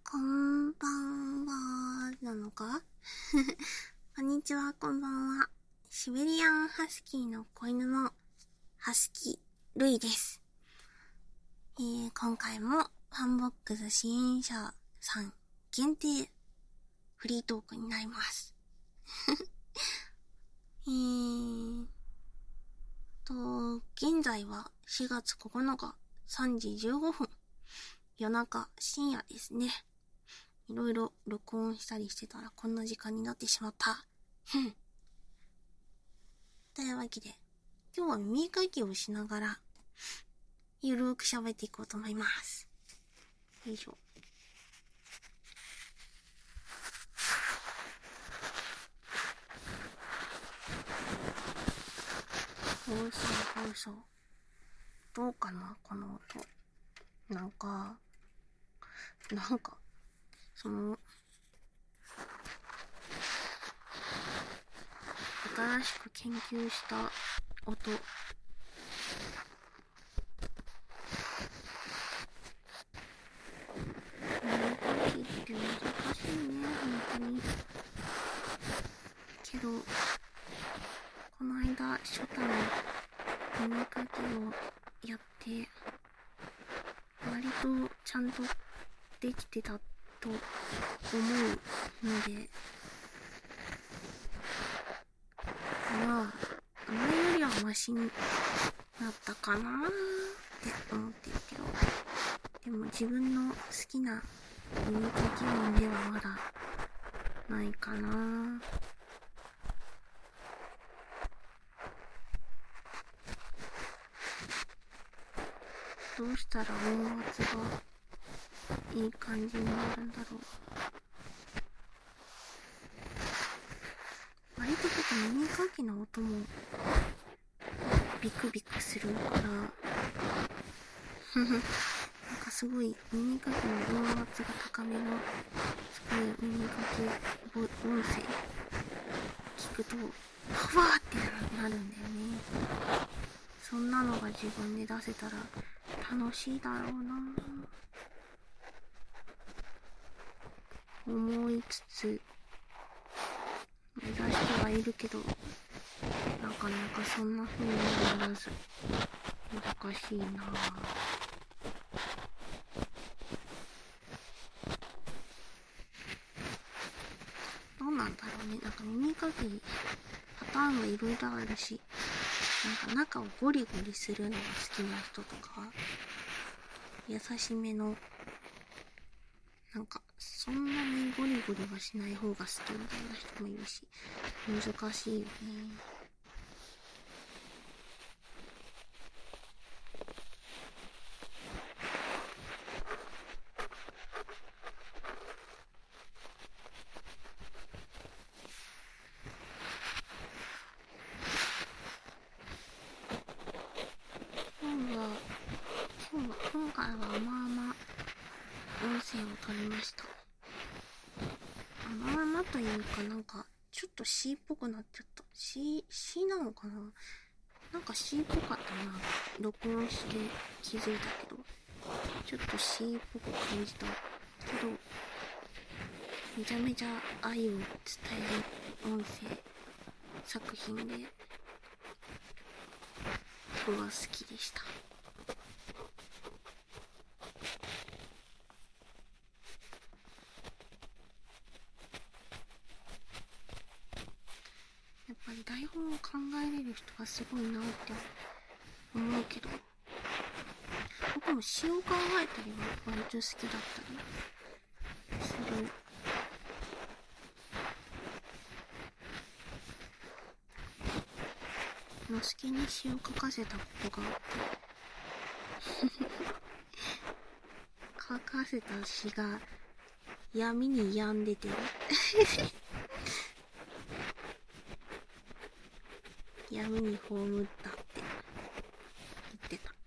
こんばんはなのかこんにちは、こんばんは。シベリアンハスキーの子犬のハスキールイです。今回もファンボックス支援者さん限定フリートークになります。現在は4月9日3時15分。夜中深夜ですね。いろいろ録音したりしてたらこんな時間になってしまった。というわけで、今日は耳かきをしながら、ゆるーく喋っていこうと思います。よいしょ。放送。どうかなこの音。なんか、新しく研究した音。耳かきって難しいね、本当に。けど、この間、初太の耳かきをやって、割とちゃんとできてたと思うので、まあ、前よりはマシになったかなーって思ってるけど、でも自分の好きな耳かき音ではまだないかなー。どうしたら音圧がいい感じになるんだろう。割と僕耳かきの音もビクビクするからなんかすごい耳かきの音圧が高めのすごい耳かき音声聞くとふわーってなるんだよね。そんなのが自分で出せたら楽しいだろうな思いつつ目指してはいるけど、なかなかそんな風にならず難しいなぁ。どうなんだろうね。なんか耳かきパターンがいろいろあるし、なんか中をゴリゴリするのが好きな人とか、優しめのなんかそんなにゴリゴリはしない方が好きみたいな人もいるし、難しいよね。今回はまあまあ音声を取りました。まあまあというかなんかちょっと C っぽくなっちゃった。C なのかな。なんか C っぽかったな。録音して気づいたけど、ちょっと C っぽく感じたけど、めちゃめちゃ愛を伝える音声作品で僕は好きでした。やっぱり台本を考えれる人はすごいなって思うけど、僕も詩を考えたりは割と好きだったりする。のすけに詩を書かせたことがあって書かせた詩が闇に病んでて闇に葬ったって言ってた。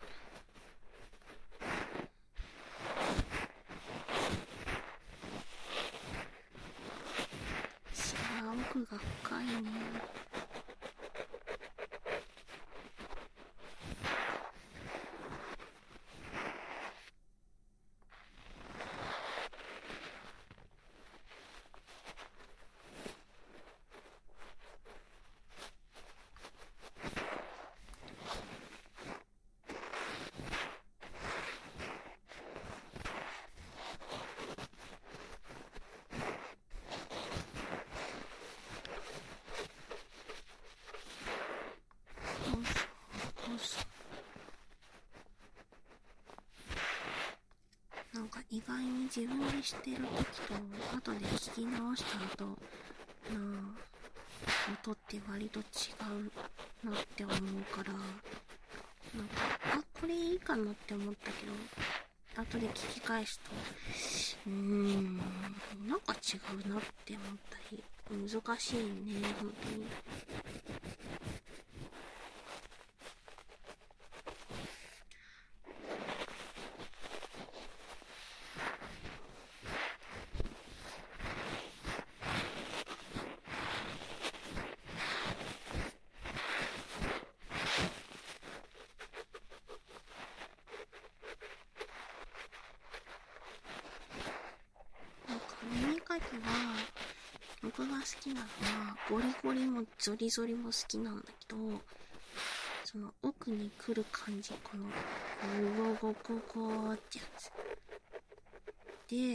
詩は奥が深いね。 意外に自分で知ってる時と後で聞き直したのと音って割と違うなって思うから、なんかこれいいかなって思ったけど、後で聞き返すとなんか違うなって思ったり、難しいね本当に。耳かきは僕が好きなのはゴリゴリもゾリゾリも好きなんだけど、その奥に来る感じ、このゴゴゴゴゴってやつで、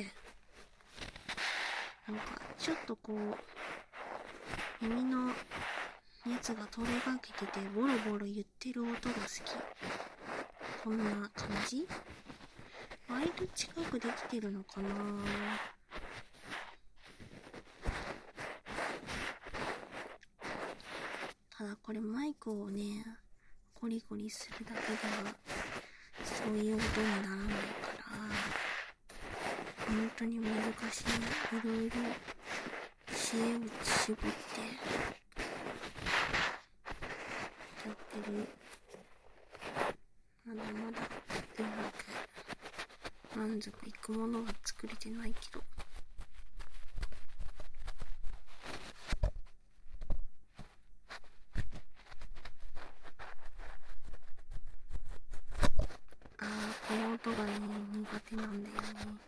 なんかちょっとこう耳の熱が取れかけててボロボロ言ってる音が好き。こんな感じ、割と近くできてるのかな。ただこれマイクをねゴリゴリするだけではそういう音にならないから本当に難しい。いろいろ知恵を絞ってやってる。まだまだうまく満足いくものは作れてないけど、この音がね苦手なんだよね。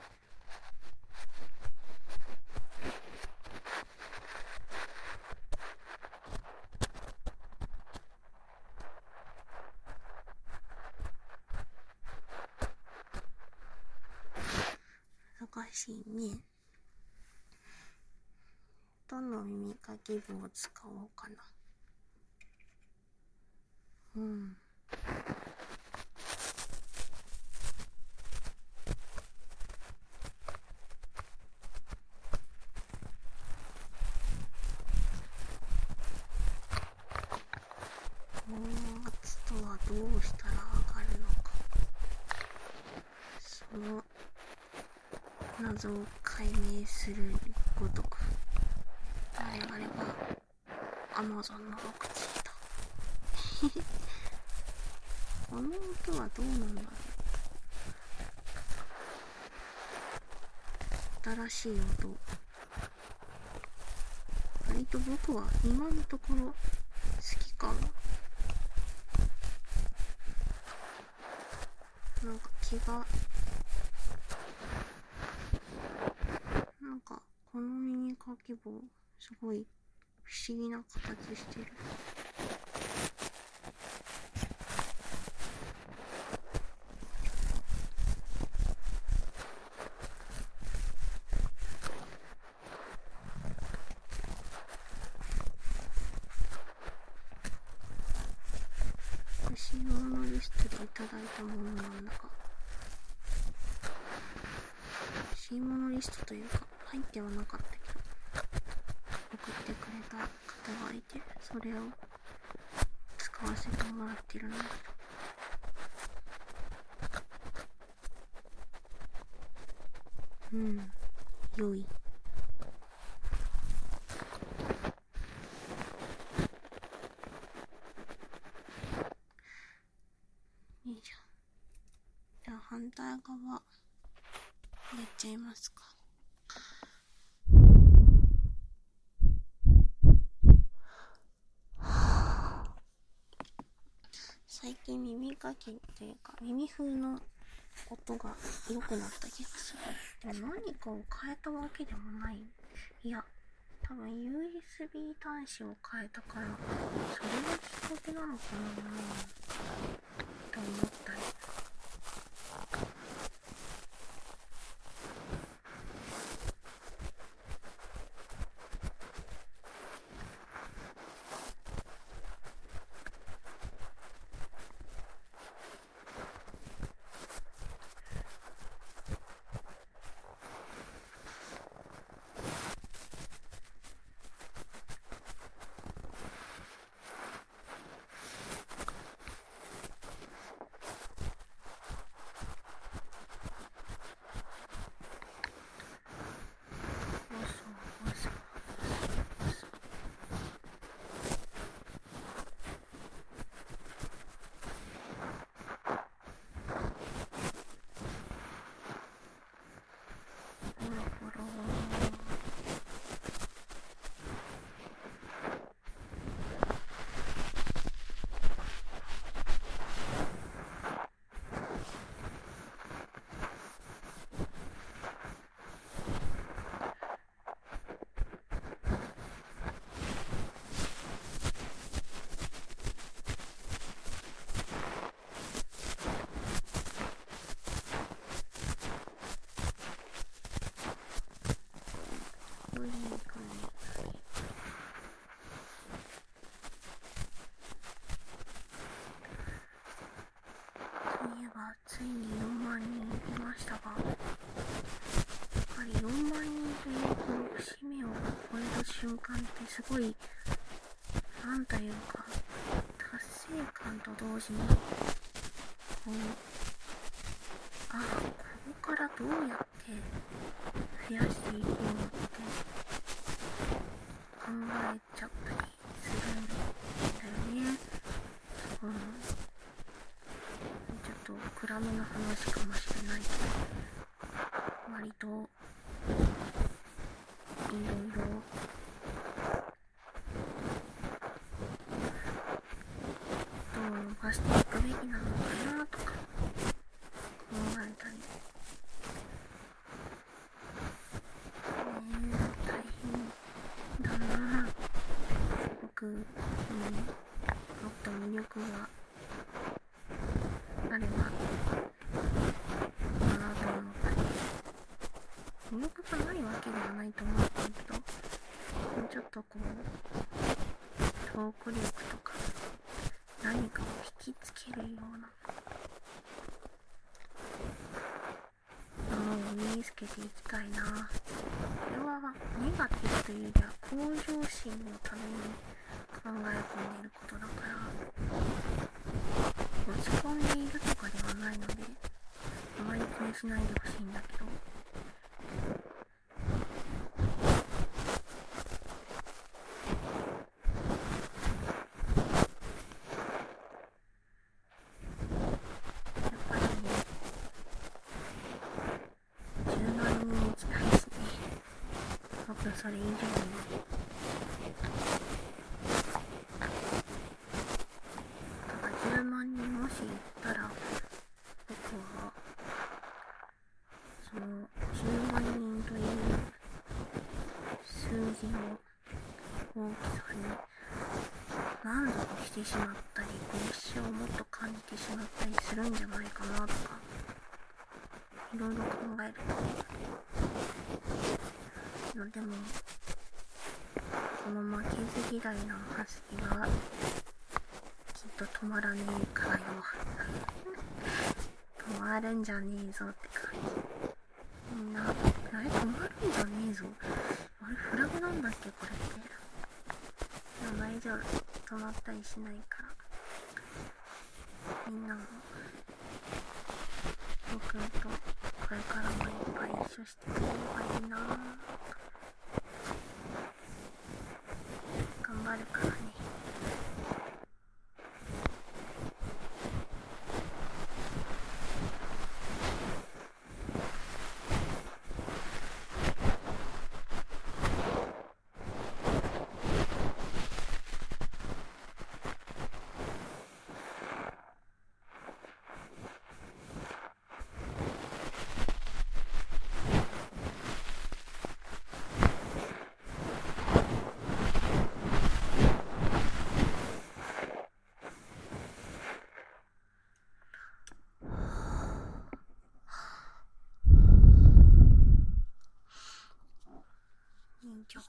難しいね。どの耳かき棒を使おうかな。圧とはどうしたら上がるのか、その謎を解明するごとく、あれは Amazon のワクチンだ。この音はどうなんだろう。新しい音、割と僕は今のところ好きかも。なんかなんかこの耳かき棒すごい不思議な形してる。欲しいものリストでいただいたものなんだが、欲しいものリストというか入ってはなかったけど送ってくれた方がいて、それを使わせてもらってるんだけど、良い。いいじゃん。じゃあ反対側やっちゃいますか。最近耳かきというか耳風の音が良くなった気がする。でも何かを変えたわけでもない。いや、多分 USB 端子を変えたから、それがきっかけなのかなと思ったり。 瞬間ってすごい、なんというか、達成感と同時に、こう、ここからどうやって増やしていこうって考えちゃったりするんだよね。ちょっと暗めの話かもしれないけど、割といろいろどう伸ばしていくべきなのかなとか考えたり、大変だな。僕にもっと魅力があればなと思ったり、魅力がないわけではないと思うんだけど、ちょっとこうトーク力とか何かを引きつけるようなものを身につけていきたいな。これはネガティブというよりは向上心のために考え込んでいることだから、落ち込んでいるとかではないのであまり気にしないでほしいんだけど、やっぱりね、10万人行きたいしね。僕それ以上に10万人もし行ったら、僕はその10万人という数字の大きさに満足してしまったり、プレッシャーをもっと感じてしまったりするんじゃないかなとか、いろいろ考えるのでも、この負けず嫌いなハスキーがきっと止まらねえからよ止まるんじゃねえぞって感じ。みんな、あれ止まるんじゃねえぞ、あれフラグなんだっけこれって。大丈夫、止まったりしないから、みんなも僕とこれからもいっぱい一緒してくれればいいな。頑張るからね。人情。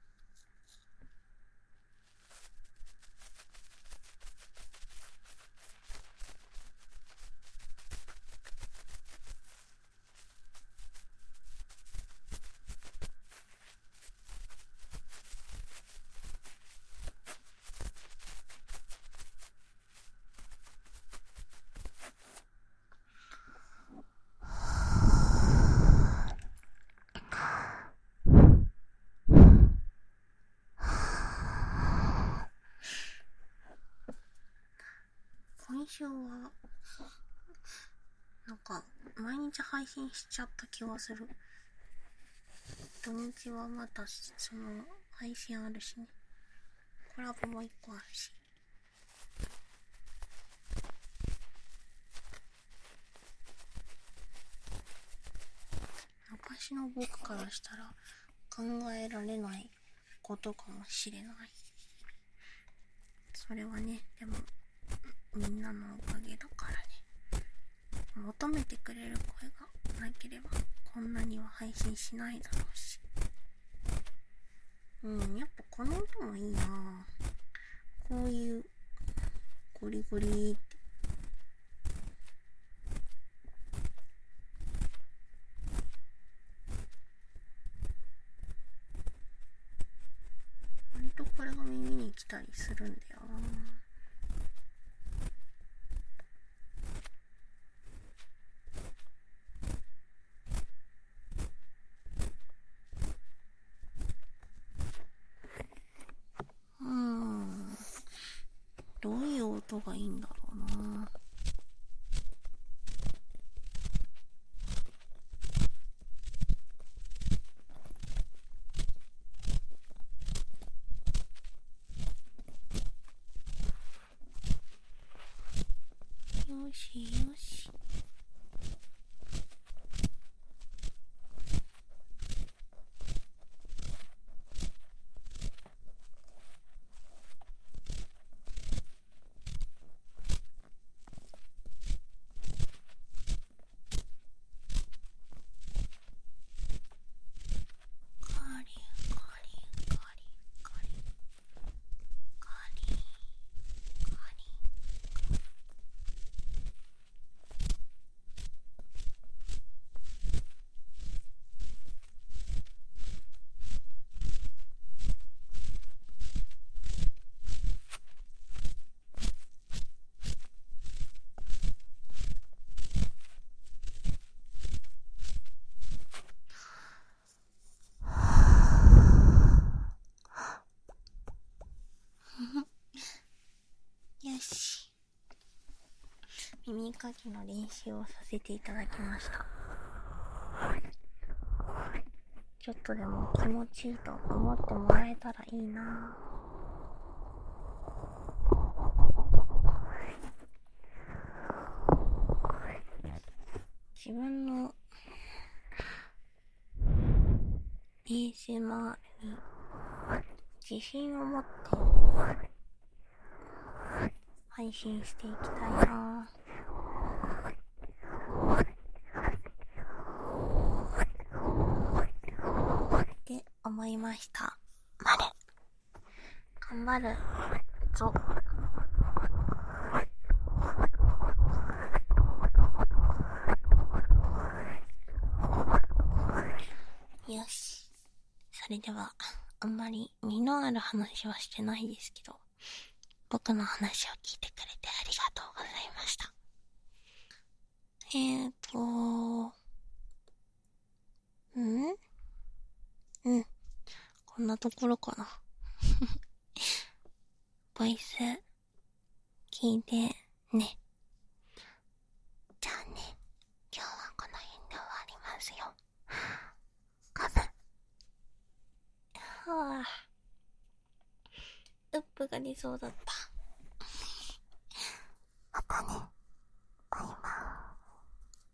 今週はなんか毎日配信しちゃった気がする。土日はまたその配信あるしね、コラボも1個あるし、昔の僕からしたら考えられないことかもしれない。それはね、でもみんなのおかげだからね。求めてくれる声がなければこんなには配信しないだろうし。やっぱこの音もいいな。こういうゴリゴリってきたりするんだよな。どういう音がいいんだろうな。よしよし。カリカリカリカリカリカリ。よし。耳かきの練習をさせていただきました。ちょっとでも気持ちいいと思ってもらえたらいいな。自分の ASMR に自信を持って配信していきたいなって思いました。頑張るぞ。よし。それではあんまり身のある話はしてないですけど、僕の話を聞いてくれてありがとうございました。こんなところかな。ボイス聞いてね。じゃあね、今日はこの辺で終わりますよ。はぁ、うっぷが出そうだった。